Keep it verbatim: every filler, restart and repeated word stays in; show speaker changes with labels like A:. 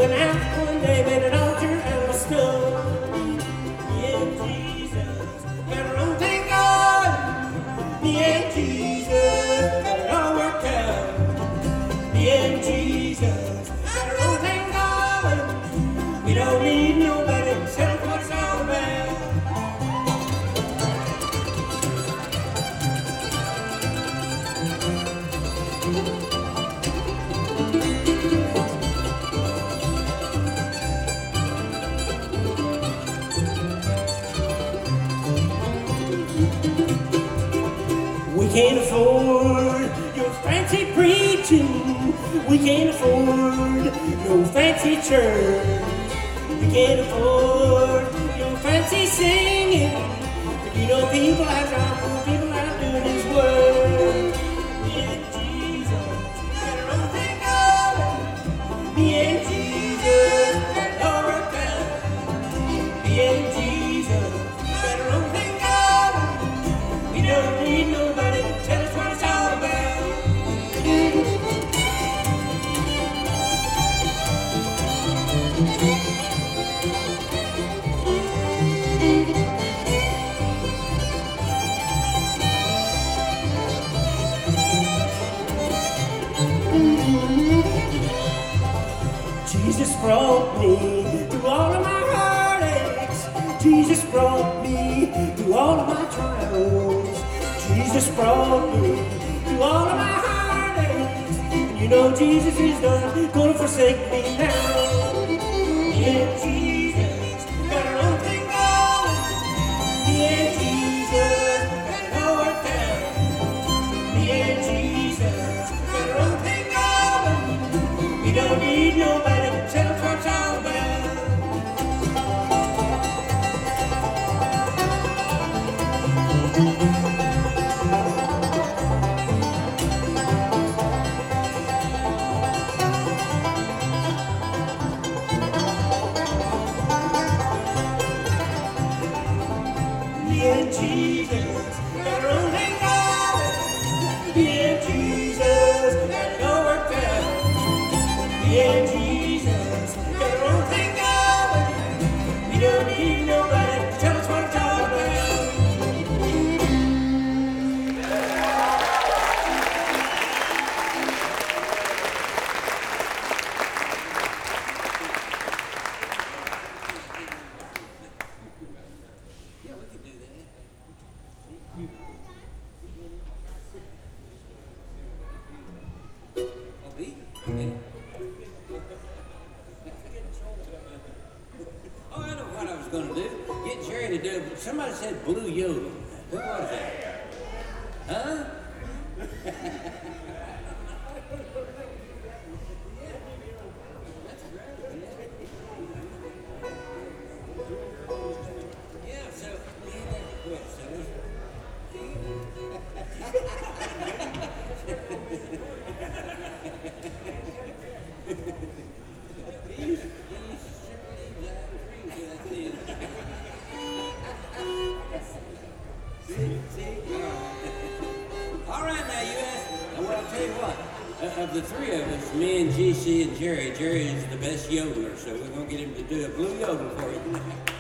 A: an apple one day, made an altar out of stone. Me and Jesus got our own thing going. Me and Jesus got it all worked out. Me and Jesus got our own thing going. We don't need nobody to tell us what it's all about. We can't afford your fancy preaching. We can't afford no fancy church. We can't afford your fancy singing. You know people out there, people out doing His work. Me and Jesus got our own thing going. Me and Jesus got it all worked out. Me and Jesus got our own thing going. We don't need nobody to tell us what it's all about. Jesus brought me through all of my heartaches. Jesus brought me through all of my trials. Jesus brought me through all of my heartaches. And you know Jesus is done gonna forsake me now. Yeah, Jesus got our own thing going. Yeah, Jesus got it all worked out. Yeah, Jesus got our own thing going. We don't need nobody to tell us what's all about. Yeah, Jesus got our own thing going. Yeah, Jesus got it all worked out. Yeah, Jesus got our own thing going. We don't need nobody to tell us what it's all about. Yeah, we could do that. Oh, me? Okay. Oh, I know what I was going to do. Get Jerry to do it. Somebody said Blue Yodel. Who was that? Huh? That's great. Yeah, so we had that to quit, so let's- These, these stripper leaves out of trees, that's it. See, see? All right. All right, now you asked, well, I'll tell you what, uh, of the three of us, me and G C and Jerry, Jerry is the best yodeler, so we're going to get him to do a blue yodel for you.